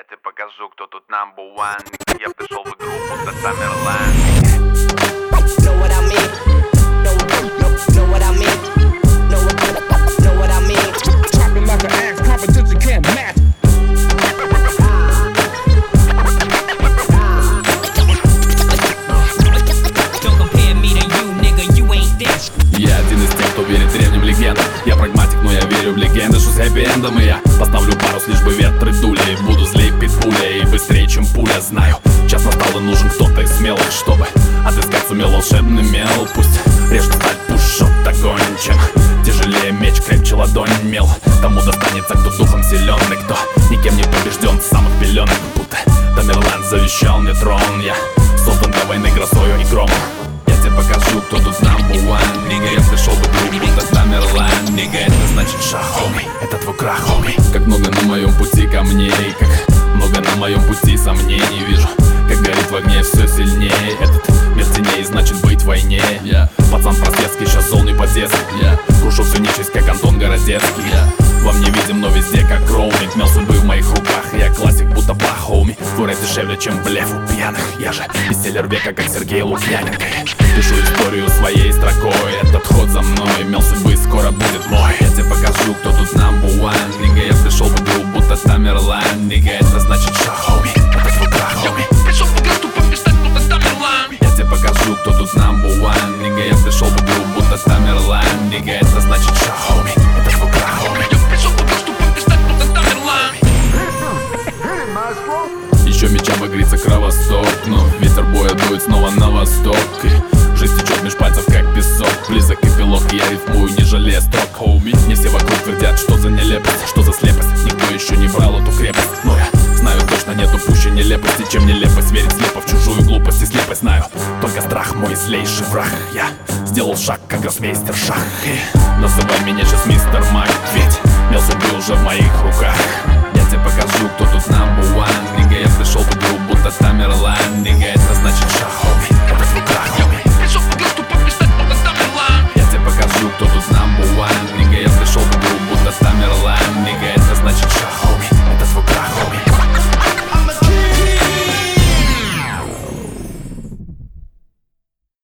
тебе покажу, кто тут number one. Я пришел в игру, будто Тамерлан. Know what I mean? Know what I mean? Know what I mean? Chopping like an axe, competition can't match. Я один из тех, кто верит древним легендам. Я прагматик, но я верю в легенды, что с хэппи-эндом. И я поставлю парус, лишь бы ветры дули. Буду злей питбуля и быстрее, чем пуля. Знаю, час настал и нужен кто-то из смелых, чтобы отыскать сумел волшебный мел. Пусть режет сталь, пушок огонь, чем тяжелее меч, крепче ладонь мел. Тому достанется, кто духом силен и кто никем не побежден с самых пеленок. Будто Тамерлан завещал мне трон. Я создан для войны грозою и громом. Я тебе покажу, кто тут number one. Нига, я пришел в игру, будто Тамерлан. Нига, это значит шаг, хоми, это твой крах, хоми. Как много на моем пути камней, как много на моем пути сомнений. Вижу, как горит в огне все сильнее. Этот мир теней, значит быть в войне. Пацан простецкий, сейчас зол не по-детски. Крушу всю нечисть, как Антон Городецкий. Вам не видим, но везде как роуминг. Мел судьбы в моих руках, я классик, будто бах, хоми. Твой рэп дешевле, чем блеф у пьяных. Я же бестселлер века, как Сергей Лукьяненко. Пишу историю своей строкой. Этот ход за мной, мел судьбы скоро будет мой. Я тебе покажу, кто тут number one. Нига, я пришел в игру, будто Тамерлан. Нига, это значит шаг, хоми, это твой крах, хоми. Пришел в игру, чтобы стать будто Тамерлан. Я тебе покажу, кто тут number one. Нига, я пришел в игру, будто Тамерлан. Нига, это значит шаг, хоми, это твой крах, хоми. Пришел в игру, чтобы стать будто Тамерлан. Еще меча багрится кровосток, но ветер боя дует снова на восток. И жизнь течет меж пальцев, как песок. Близок эпилог, я рифмую, не жалея строк, хоуми. Не все вокруг твердят, что за нелепость, что за слепость. Никто еще не брал эту крепость, но я знаю точно, нету пуще нелепости, чем нелепость. Верить слепо в чужую глупость и слепость. Знаю, только страх мой злейший враг. Я сделал шаг, как гроссмейстер шах. И называй меня сейчас мистер Майк, ведь мел судьбы уже в моих руках. Я тебе покажу, кто тут number one. Нига, я пришел в игру, будто Тамерлан. Нига,